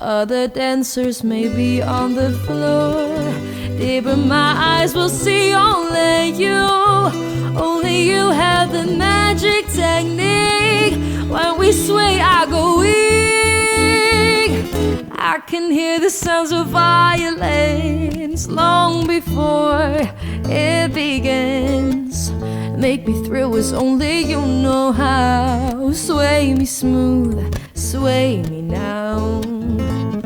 Other dancers may be on the floor, deep in my eyes will see only you. Only you have the magic technique. When we sway I go weak. I can hear the sounds of violins long before it begins. Make me thrill as only you know how. Sway me smooth, sway me now.